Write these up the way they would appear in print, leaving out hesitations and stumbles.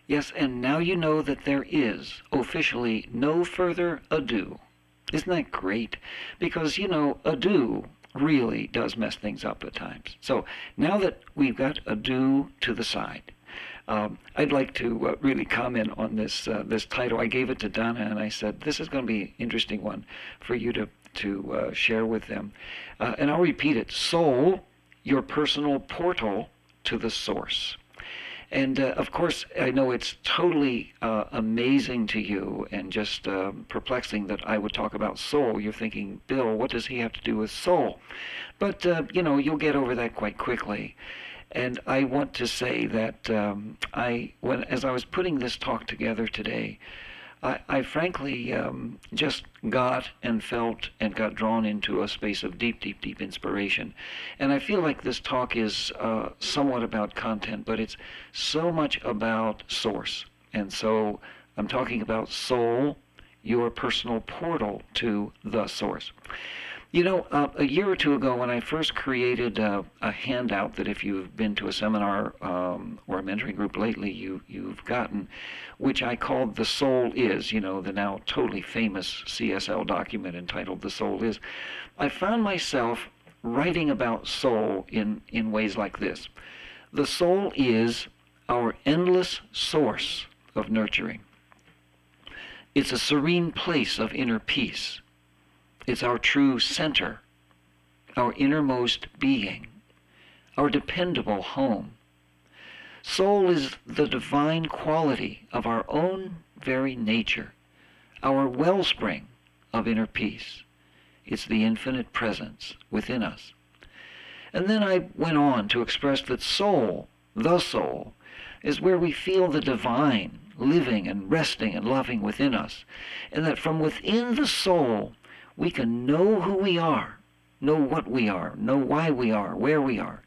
Yes, and now you know that there is officially no further ado. Isn't that great? Because, ado really does mess things up at times. So now that we've got ado to the side, I'd like to really comment on this title. I gave it to Donna, and I said this is going to be an interesting one for you to share with them. And I'll repeat it: Soul, your personal portal to the source. And of course, I know it's totally amazing to you and just perplexing that I would talk about soul. You're thinking, Bill, what does he have to do with soul? But you'll get over that quite quickly. And I want to say that as I was putting this talk together today, I frankly just got and felt and got drawn into a space of deep, deep, deep inspiration. And I feel like this talk is somewhat about content, but it's so much about source. And so I'm talking about soul, your personal portal to the source. A year or two ago, when I first created a handout that if you've been to a seminar or a mentoring group lately, you've gotten, which I called The Soul Is, the now totally famous CSL document entitled The Soul Is, I found myself writing about soul in ways like this. The soul is our endless source of nurturing. It's a serene place of inner peace. It's our true center, our innermost being, our dependable home. Soul is the divine quality of our own very nature, our wellspring of inner peace. It's the infinite presence within us. And then I went on to express that soul, the soul, is where we feel the divine living and resting and loving within us, and that from within the soul, we can know who we are, know what we are, know why we are, where we are.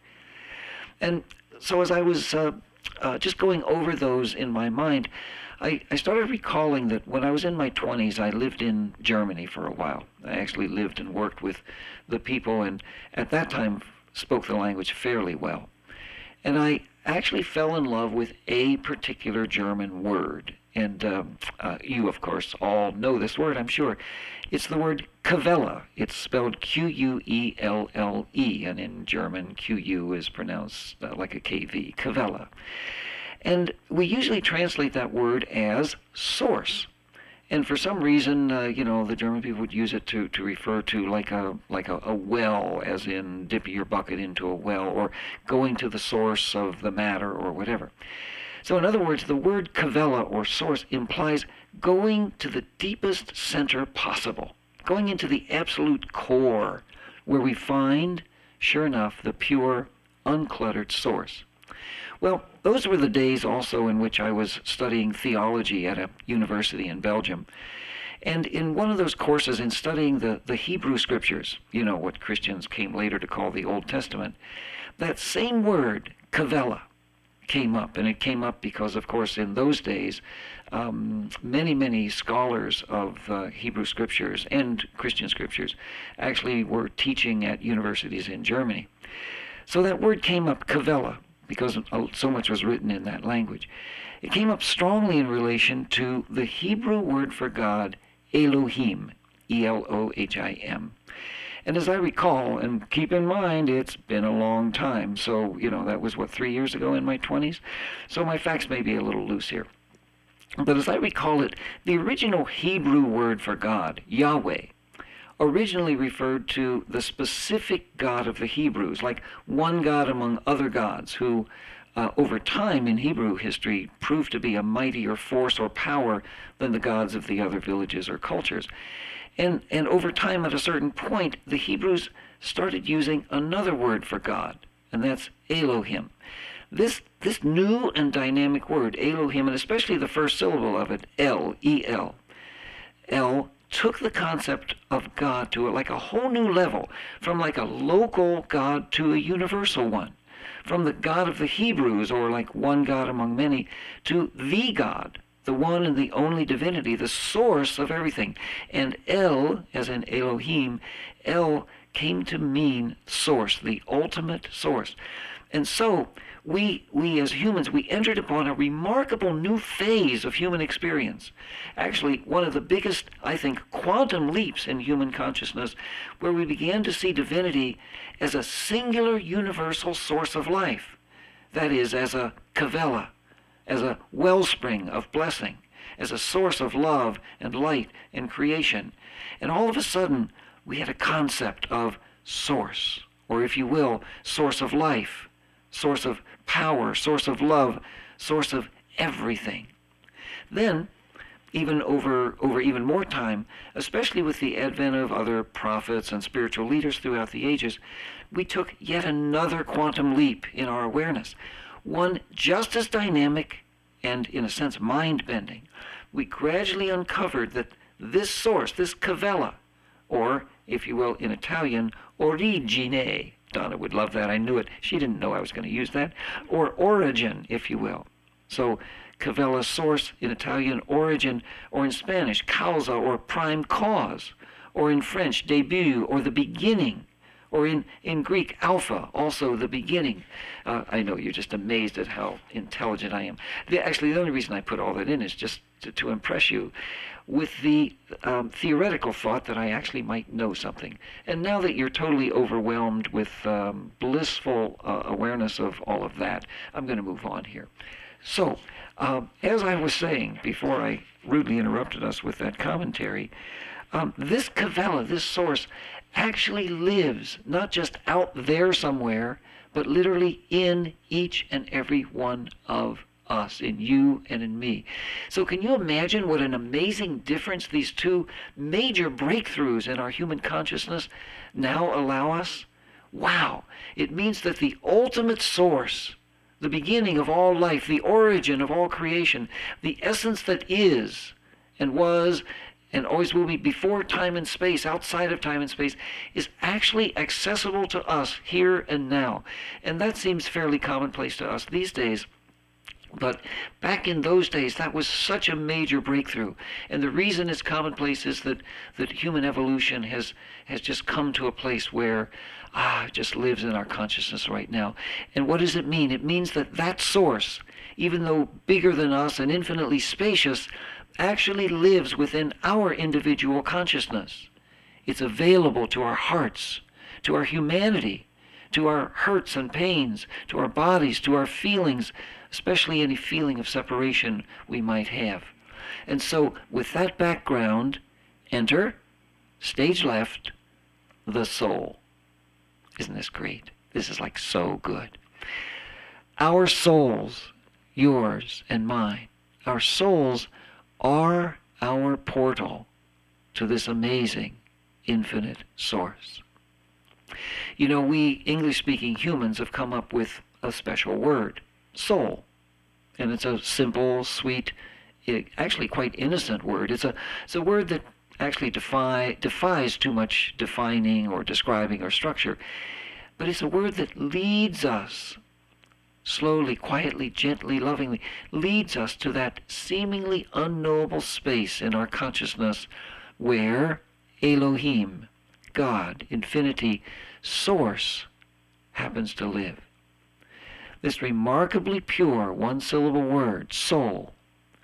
And so as I was just going over those in my mind, I started recalling that when I was in my 20s, I lived in Germany for a while. I actually lived and worked with the people, and at that time spoke the language fairly well. And I actually fell in love with a particular German word. And you, of course, all know this word, I'm sure. It's the word Quelle. It's spelled Quelle, and in German, QU is pronounced like a KV, Quelle. And we usually translate that word as source. And for some reason, the German people would use it to refer to like a well, as in dipping your bucket into a well, or going to the source of the matter, or whatever. So in other words, the word Quelle, or source, implies going to the deepest center possible, going into the absolute core, where we find, sure enough, the pure, uncluttered source. Well, those were the days also in which I was studying theology at a university in Belgium. And in one of those courses, in studying the Hebrew Scriptures, what Christians came later to call the Old Testament, that same word, Quelle, came up. And it came up because, of course, in those days, many, many scholars of Hebrew Scriptures and Christian Scriptures actually were teaching at universities in Germany. So that word came up, Quelle, because so much was written in that language. It came up strongly in relation to the Hebrew word for God, Elohim, Elohim. And as I recall, and keep in mind, it's been a long time, so, that was, 3 years ago in my 20s? So my facts may be a little loose here. But as I recall it, the original Hebrew word for God, Yahweh, originally referred to the specific God of the Hebrews, like one God among other gods, who over time in Hebrew history proved to be a mightier force or power than the gods of the other villages or cultures. And over time, at a certain point, the Hebrews started using another word for God, and that's Elohim. This new and dynamic word, Elohim, and especially the first syllable of it, El, E-L, El, took the concept of God to like a whole new level, from like a local God to a universal one, from the God of the Hebrews, or like one God among many, to the God, the one and the only divinity, the source of everything. And El, as in Elohim, El came to mean source, the ultimate source. And so we as humans, we entered upon a remarkable new phase of human experience. Actually, one of the biggest, I think, quantum leaps in human consciousness, where we began to see divinity as a singular universal source of life. That is, as a kavela, as a wellspring of blessing, as a source of love and light and creation. And all of a sudden, we had a concept of source, or if you will, source of life, source of power, source of love, source of everything. Then, even over even more time, especially with the advent of other prophets and spiritual leaders throughout the ages, we took yet another quantum leap in our awareness, one just as dynamic and, in a sense, mind-bending. We gradually uncovered that this source, this kavela, or, if you will, in Italian, origine. Donna would love that. I knew it. She didn't know I was going to use that. Or origin, if you will. So, kavela, source, in Italian, origin, or in Spanish, causa, or prime cause, or in French, début, or the beginning, or in Greek, alpha, also the beginning. I know you're just amazed at how intelligent I am. Actually, the only reason I put all that in is just to impress you with the theoretical thought that I actually might know something. And now that you're totally overwhelmed with blissful awareness of all of that, I'm going to move on here. So, as I was saying before I rudely interrupted us with that commentary, this kavela, this source, actually lives not just out there somewhere, but literally in each and every one of us, in you and in me. So can you imagine what an amazing difference these two major breakthroughs in our human consciousness now allow us? Wow! It means that the ultimate source, the beginning of all life, the origin of all creation, the essence that is and was and always will be before time and space, outside of time and space, is actually accessible to us here and now. And that seems fairly commonplace to us these days. But back in those days, that was such a major breakthrough. And the reason it's commonplace is that human evolution has just come to a place where it just lives in our consciousness right now. And what does it mean? It means that that source, even though bigger than us and infinitely spacious, actually lives within our individual consciousness. It's available to our hearts, to our humanity, to our hurts and pains, to our bodies, to our feelings, especially any feeling of separation we might have. And so, with that background, enter, stage left, the soul. Isn't this great? This is like so good. Our souls, yours and mine, our souls are our portal to this amazing infinite source. You know, we English-speaking humans have come up with a special word, soul. And it's a simple, sweet, actually quite innocent word. It's a word that actually defies too much defining or describing or structure. But it's a word that leads us slowly, quietly, gently, lovingly, leads us to that seemingly unknowable space in our consciousness where Elohim, God, infinity, source, happens to live. This remarkably pure one-syllable word, soul,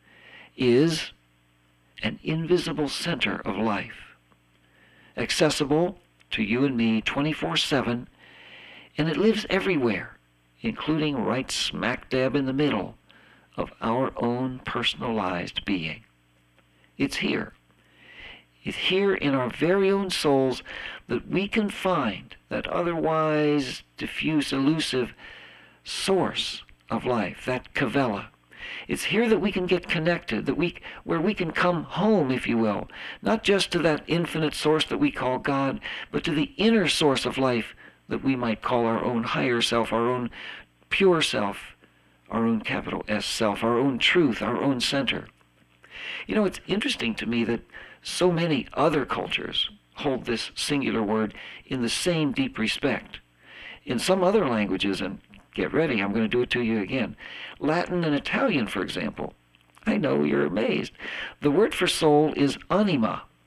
is an invisible center of life, accessible to you and me 24/7, and it lives everywhere, including right smack dab in the middle of our own personalized being. It's here. It's here in our very own souls that we can find that otherwise diffuse, elusive source of life, that kavela. It's here that we can get connected, where we can come home, if you will, not just to that infinite source that we call God, but to the inner source of life that we might call our own higher self, our own pure self, our own capital S self, our own truth, our own center. You know, it's interesting to me that so many other cultures hold this singular word in the same deep respect. In some other languages, and get ready, I'm going to do it to you again, Latin and Italian, for example, I know you're amazed. The word for soul is anima,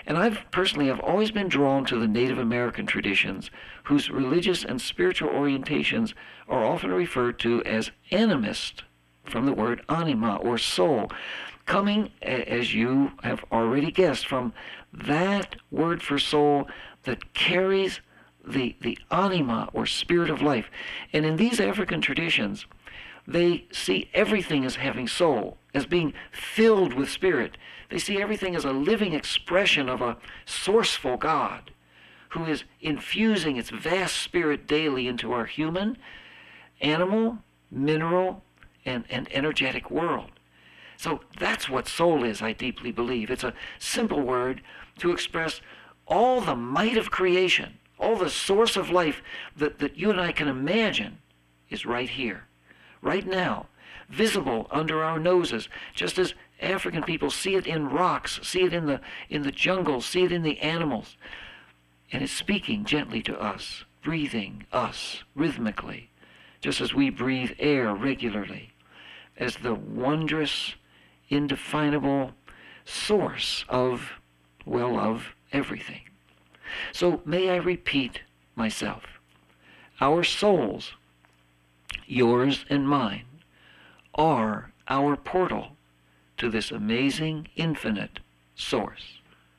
And I've personally have always been drawn to the Native American traditions, whose religious and spiritual orientations are often referred to as animist, from the word anima, or soul, coming, as you have already guessed, from that word for soul that carries the anima, or spirit of life. And in these African traditions, they see everything as having soul, as being filled with spirit. They see everything as a living expression of a sourceful God who is infusing its vast spirit daily into our human, animal, mineral, and energetic world. So that's what soul is, I deeply believe. It's a simple word to express all the might of creation, all the source of life that you and I can imagine is right here, right now, visible under our noses, just as African people see it in rocks, see it in the jungle, see it in the animals. And it's speaking gently to us, breathing us rhythmically, just as we breathe air regularly, as the wondrous, indefinable source of everything. So may I repeat myself. Our souls, yours and mine, are our portal to this amazing, infinite source.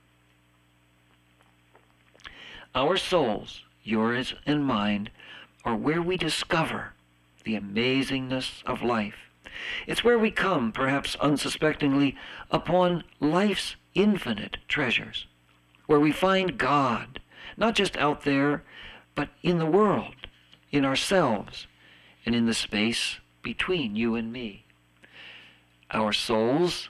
Our souls, yours and mine, are where we discover the amazingness of life. It's where we come, perhaps unsuspectingly, upon life's infinite treasures, where we find God, not just out there, but in the world, in ourselves, and in the space between you and me. Our souls,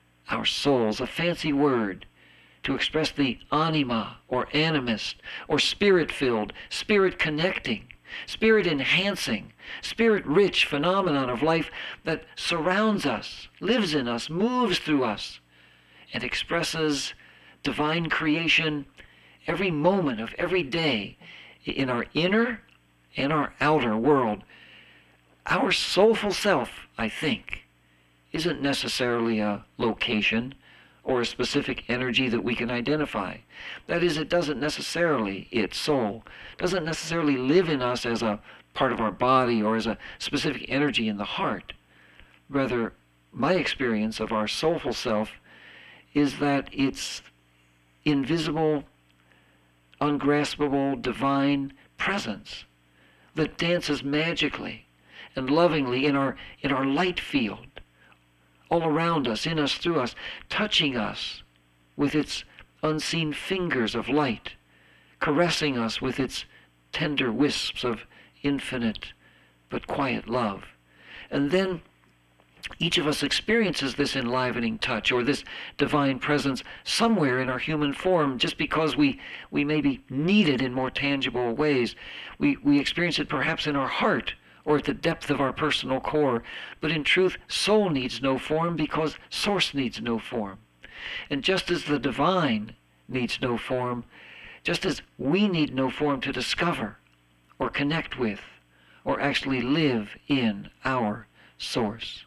a fancy word to express the anima, or animist, or spirit-filled, spirit-connecting, spirit-enhancing, spirit-rich phenomenon of life that surrounds us, lives in us, moves through us, and expresses divine creation every moment of every day in our inner and our outer world. Our soulful self, I think, isn't necessarily a location or a specific energy that we can identify. That is, it doesn't necessarily, its soul, doesn't necessarily live in us as a part of our body or as a specific energy in the heart. Rather, my experience of our soulful self is that it's invisible, ungraspable, divine presence that dances magically and lovingly in our light field, all around us, in us, through us, touching us with its unseen fingers of light, caressing us with its tender wisps of infinite but quiet love. And then each of us experiences this enlivening touch or this divine presence somewhere in our human form, just because we maybe need it in more tangible ways. We experience it perhaps in our heart or at the depth of our personal core. But in truth, soul needs no form because source needs no form. And just as the divine needs no form, just as we need no form to discover or connect with or actually live in our source.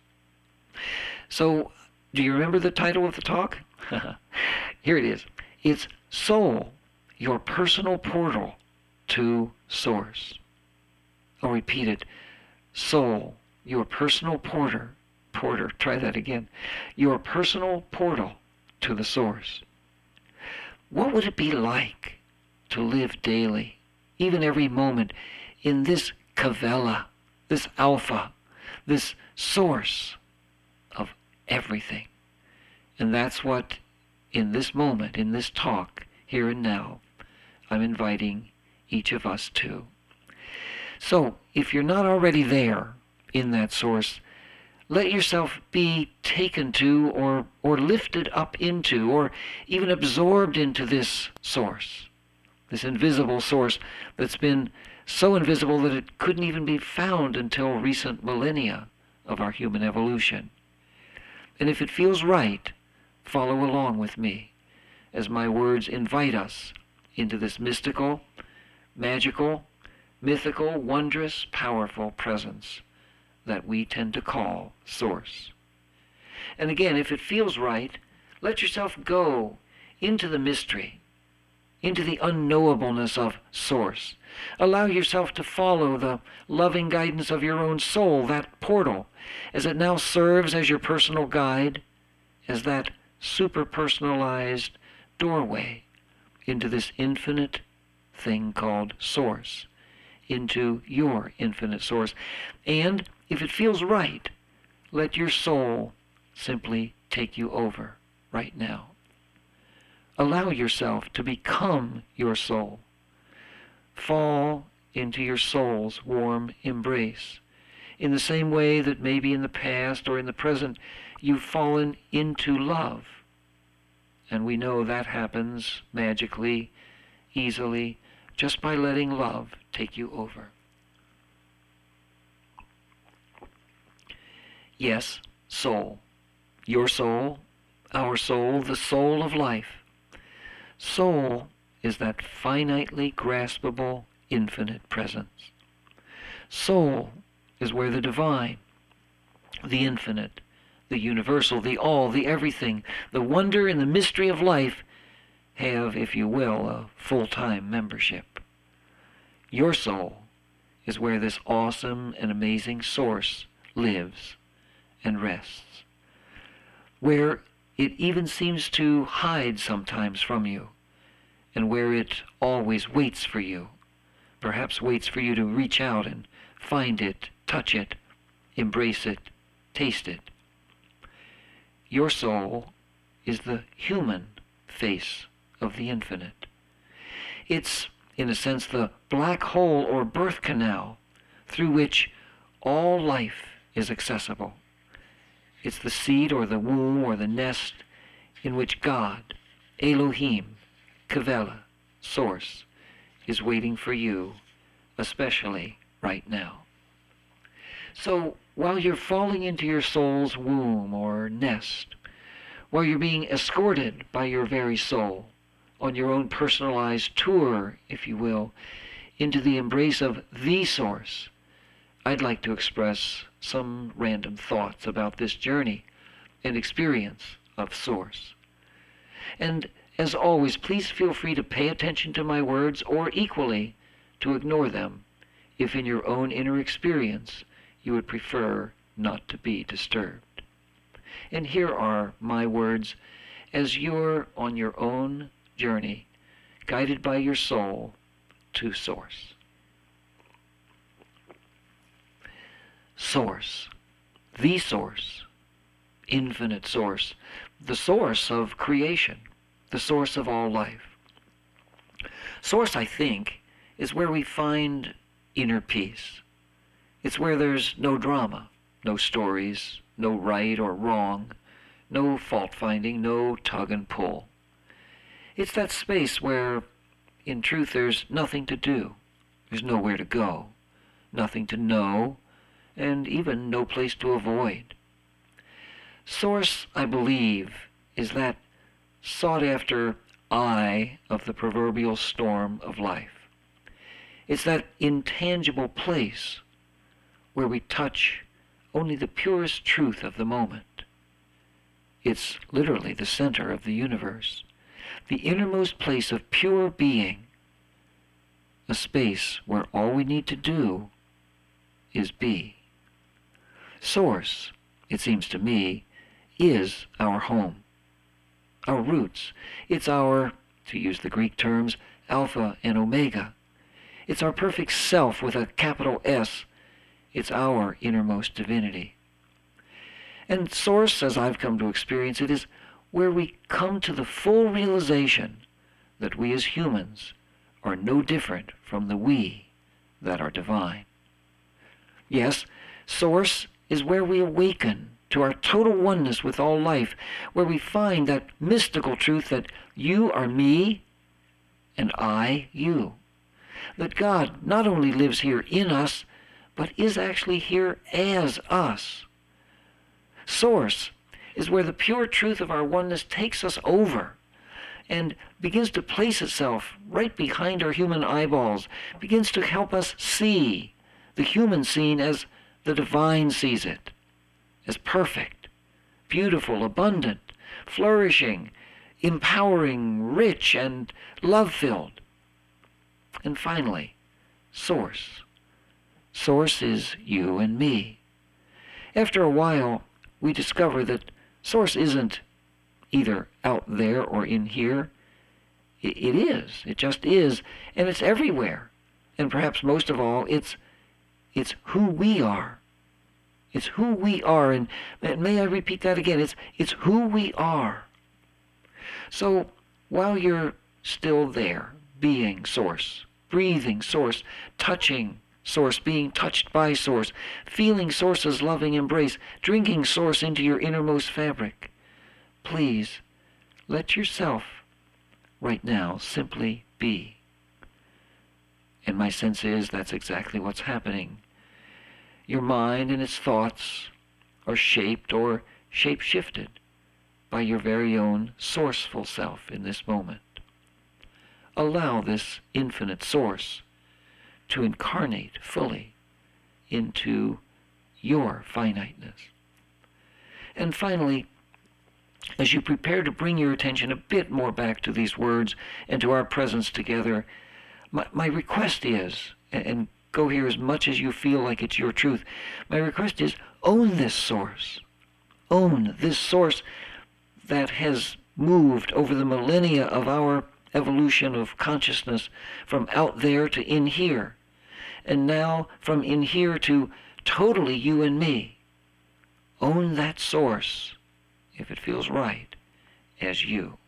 So, do you remember the title of the talk? Here it is. It's Soul, Your Personal Portal to Source. I'll repeat it. Soul, your personal porter, try that again. Your personal portal to the source. What would it be like to live daily, even every moment, in this Kavela, this Alpha, this source of everything? And that's what, in this moment, in this talk, here and now, I'm inviting each of us to. So, if you're not already there in that source, let yourself be taken to or lifted up into or even absorbed into this source, this invisible source that's been so invisible that it couldn't even be found until recent millennia of our human evolution. And if it feels right, follow along with me as my words invite us into this mystical, magical, mythical, wondrous, powerful presence that we tend to call Source. And again, if it feels right, let yourself go into the mystery, into the unknowableness of Source. Allow yourself to follow the loving guidance of your own soul, that portal, as it now serves as your personal guide, as that super-personalized doorway into this infinite thing called Source, into your infinite Source. And if it feels right, let your soul simply take you over right now. Allow yourself to become your soul. Fall into your soul's warm embrace, in the same way that maybe in the past or in the present you've fallen into love. And we know that happens magically, easily, just by letting love take you over. Yes, soul. Your soul, our soul, the soul of life. Soul is that finitely graspable, infinite presence. Soul is where the divine, the infinite, the universal, the all, the everything, the wonder and the mystery of life have, if you will, a full-time membership. Your soul is where this awesome and amazing Source lives and rests, where it even seems to hide sometimes from you, and where it always waits for you, perhaps waits for you to reach out and find it, touch it, embrace it, taste it. Your soul is the human face of the infinite. It's, in a sense, the black hole or birth canal through which all life is accessible. It's the seed or the womb or the nest in which God, Elohim, Kavela, Source, is waiting for you, especially right now. So while you're falling into your soul's womb or nest, while you're being escorted by your very soul on your own personalized tour, if you will, into the embrace of the Source, I'd like to express some random thoughts about this journey and experience of Source. And as always, please feel free to pay attention to my words, or equally to ignore them if in your own inner experience you would prefer not to be disturbed. And here are my words as you're on your own journey, guided by your soul to Source. Source, the Source, infinite Source, the source of creation, the source of all life. Source, I think, is where we find inner peace. It's where there's no drama, no stories, no right or wrong, no fault-finding, no tug and pull. It's that space where, in truth, there's nothing to do. There's nowhere to go, nothing to know, and even no place to avoid. Source, I believe, is that sought-after eye of the proverbial storm of life. It's that intangible place where we touch only the purest truth of the moment. It's literally the center of the universe, the innermost place of pure being, a space where all we need to do is be. Source, it seems to me, is our home, our roots. It's our, to use the Greek terms, Alpha and Omega. It's our perfect self with a capital S. It's our innermost divinity. And Source, as I've come to experience it, is where we come to the full realization that we as humans are no different from the we that are divine. Yes, Source is where we awaken to our total oneness with all life, where we find that mystical truth that you are me and I you. That God not only lives here in us, but is actually here as us. Source is where the pure truth of our oneness takes us over and begins to place itself right behind our human eyeballs, begins to help us see the human scene as the divine sees it, as perfect, beautiful, abundant, flourishing, empowering, rich, and love-filled. And finally, Source. Source is you and me. After a while, we discover that Source isn't either out there or in here. It is. It just is. And it's everywhere. And perhaps most of all, it's who we are. It's who we are. And may I repeat that again? It's who we are. So while you're still there, being Source, breathing Source, touching Source, being touched by Source, feeling Source's loving embrace, drinking Source into your innermost fabric, please let yourself right now simply be. And my sense is that's exactly what's happening. Your mind and its thoughts are shaped or shape-shifted by your very own sourceful self in this moment. Allow this infinite Source to incarnate fully into your finiteness. And finally, as you prepare to bring your attention a bit more back to these words and to our presence together, my request is, and go here as much as you feel like it's your truth, my request is own this Source. Own this Source that has moved over the millennia of our evolution of consciousness from out there to in here, and now from in here to totally you and me. Own that Source, if it feels right, as you.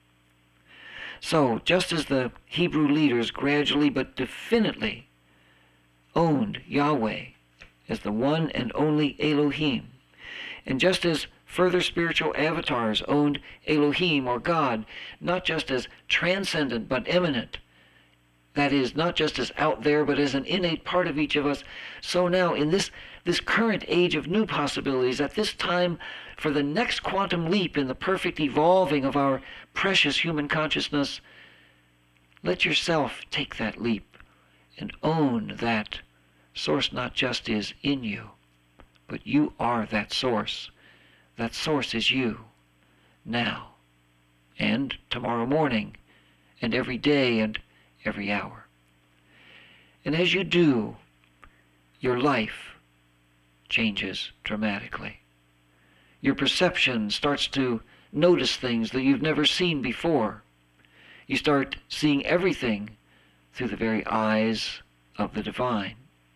So, just as the Hebrew leaders gradually but definitely owned Yahweh as the one and only Elohim, and just as further spiritual avatars owned Elohim or God, not just as transcendent but eminent, that is, not just as out there but as an innate part of each of us, so now in this current age of new possibilities, at this time for the next quantum leap in the perfect evolving of our precious human consciousness, let yourself take that leap and own that Source not just is in you, but you are that Source. That Source is you, now, and tomorrow morning, and every day and every hour. And as you do, your life changes dramatically. Your perception starts to notice things that you've never seen before. You start seeing everything through the very eyes of the divine.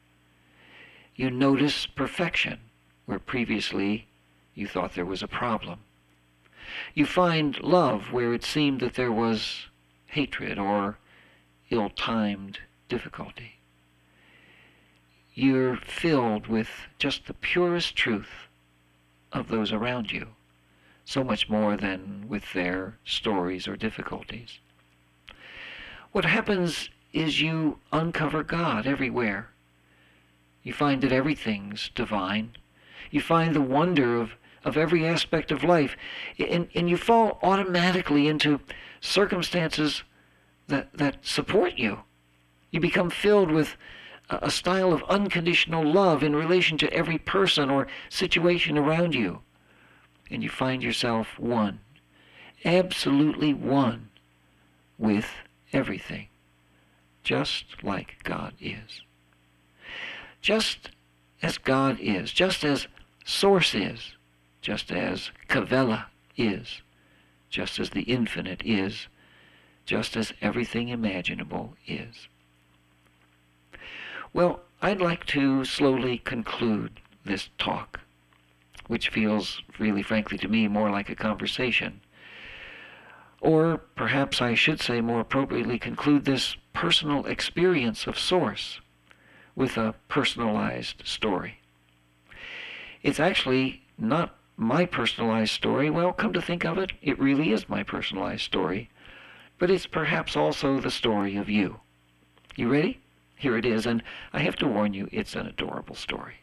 You notice perfection where previously you thought there was a problem. You find love where it seemed that there was hatred or ill-timed difficulty. You're filled with just the purest truth of those around you, so much more than with their stories or difficulties. What happens is you uncover God everywhere. You find that everything's divine. You find the wonder of every aspect of life, and you fall automatically into circumstances that support you. You become filled with a style of unconditional love in relation to every person or situation around you. And you find yourself one, absolutely one, with everything, just like God is. Just as God is, just as Source is, just as Kavela is, just as the infinite is, just as everything imaginable is. Well, I'd like to slowly conclude this talk, which feels really frankly to me more like a conversation. Or perhaps I should say more appropriately conclude this personal experience of Source with a personalized story. It's actually not my personalized story. Well, come to think of it, it really is my personalized story. But it's perhaps also the story of you. You ready? Here it is, and I have to warn you, it's an adorable story.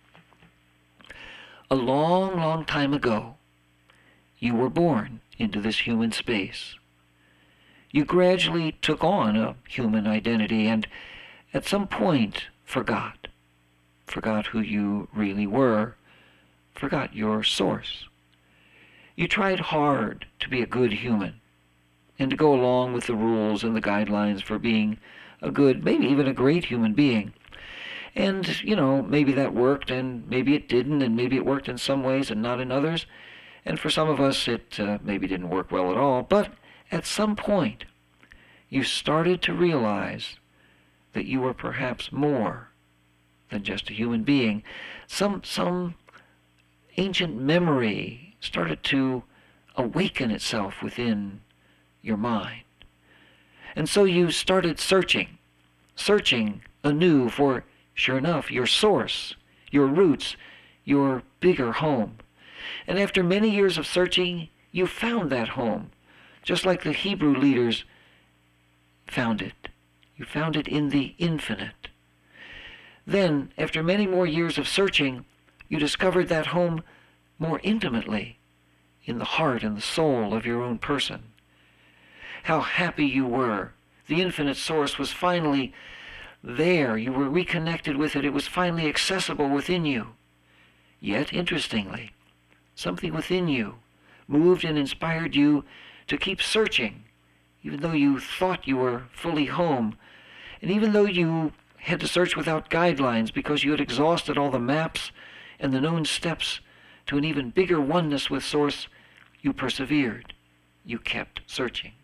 A long, long time ago, you were born into this human space. You gradually took on a human identity and at some point forgot who you really were, forgot your source. You tried hard to be a good human, and to go along with the rules and the guidelines for being a good, maybe even a great human being. And, maybe that worked, and maybe it didn't, and maybe it worked in some ways and not in others. And for some of us, it maybe didn't work well at all. But at some point, you started to realize that you were perhaps more than just a human being. Some ancient memory started to awaken itself within your mind. And so you started searching anew for, sure enough, your source, your roots, your bigger home. And after many years of searching, you found that home, just like the Hebrew leaders found it. You found it in the infinite. Then, after many more years of searching, you discovered that home more intimately in the heart and the soul of your own person. How happy you were. The infinite source was finally there. You were reconnected with it. It was finally accessible within you. Yet, interestingly, something within you moved and inspired you to keep searching, even though you thought you were fully home, and even though you had to search without guidelines because you had exhausted all the maps and the known steps to an even bigger oneness with Source, you persevered. You kept searching.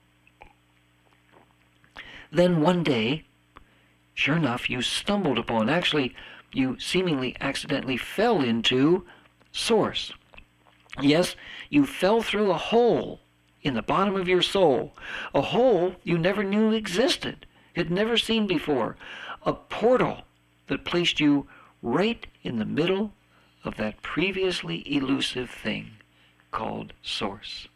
Then one day, sure enough, you stumbled upon, actually, you seemingly accidentally fell into Source. Yes, you fell through a hole in the bottom of your soul, a hole you never knew existed, had never seen before, a portal that placed you right in the middle of that previously elusive thing called Source.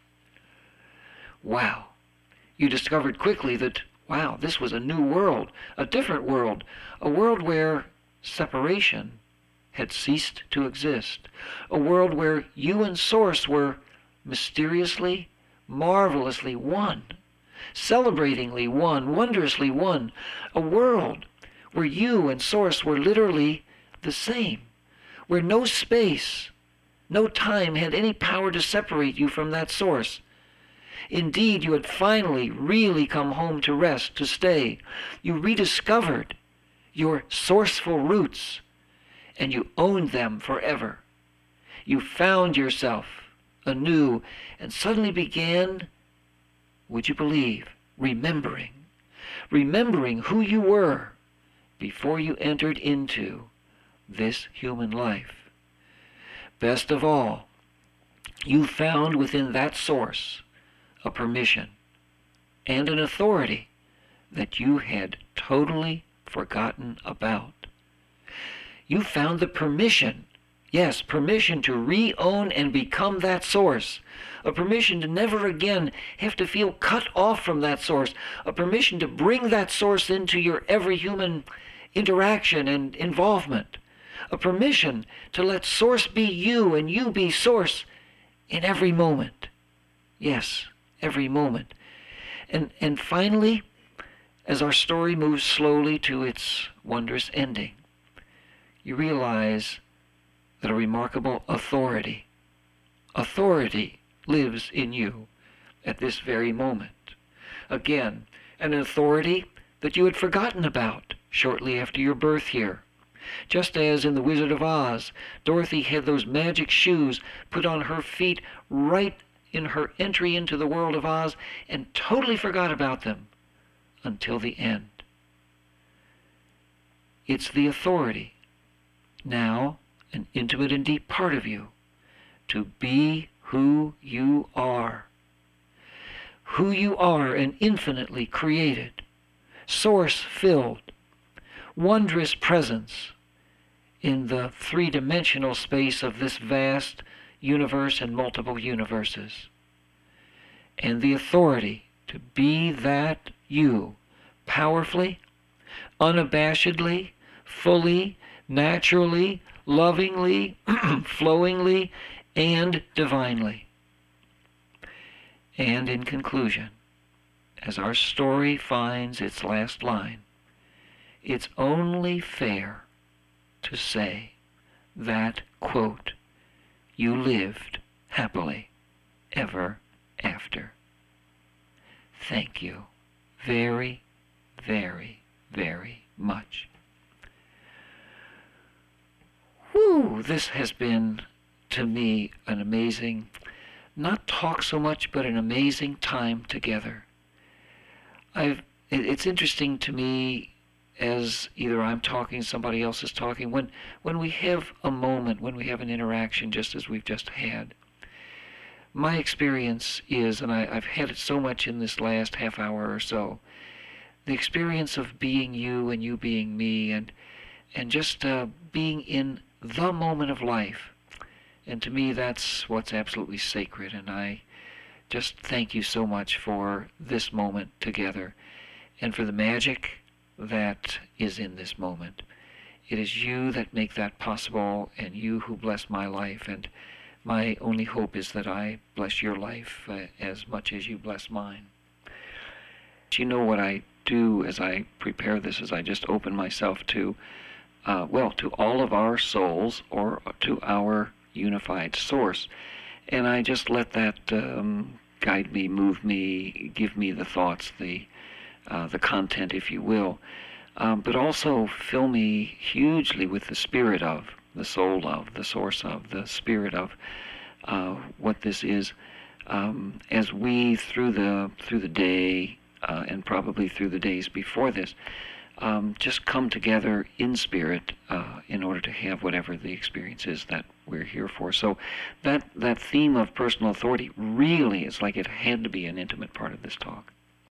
Wow. You discovered quickly that, wow, this was a new world, a different world, a world where separation had ceased to exist, a world where you and Source were mysteriously, marvelously one, celebratingly one, wondrously one, a world where you and Source were literally the same, where no space, no time had any power to separate you from that Source. Indeed, you had finally really come home to rest, to stay. You rediscovered your sourceful roots, and you owned them forever. You found yourself anew and suddenly began, would you believe, remembering who you were before you entered into this human life. Best of all, you found within that Source a permission and an authority that you had totally forgotten about. You found the permission, yes, permission to re-own and become that Source, a permission to never again have to feel cut off from that Source, a permission to bring that Source into your every human interaction and involvement, a permission to let Source be you and you be Source in every moment. Yes, every moment. And finally, as our story moves slowly to its wondrous ending, you realize that a remarkable authority lives in you at this very moment. Again, an authority that you had forgotten about shortly after your birth here. Just as in The Wizard of Oz, Dorothy had those magic shoes put on her feet right in her entry into the world of Oz and totally forgot about them until the end. It's the authority, now an intimate and deep part of you, to be who you are. Who you are, an infinitely created, Source-filled, wondrous presence in the three-dimensional space of this vast universe and multiple universes. And the authority to be that you, powerfully, unabashedly, fully, naturally, lovingly, flowingly, and divinely. And in conclusion, as our story finds its last line, it's only fair to say that, quote, you lived happily ever after. thank you very, very, very much. Whew, this has been, to me, an amazing, not talk so much, but an amazing time together. It's interesting to me, as either I'm talking, somebody else is talking, when we have a moment, when we have an interaction just as we've just had. My experience is, and I've had it so much in this last half hour or so, the experience of being you and you being me, and just being in the moment of life. And to me, that's what's absolutely sacred. And I just thank you so much for this moment together and for the magic that is in this moment. It is you that make that possible, and you who bless my life. And my only hope is that I bless your life as much as you bless mine. You know what I do as I prepare this, is I just open myself to, to all of our souls, or to our unified source. And I just let that guide me, move me, give me the thoughts, the content, if you will, but also fill me hugely with the spirit of, the soul of, the source of, the spirit of what this is, as we through the day and probably through the days before this, just come together in spirit in order to have whatever the experience is that we're here for. So that theme of personal authority really is like it had to be an intimate part of this talk.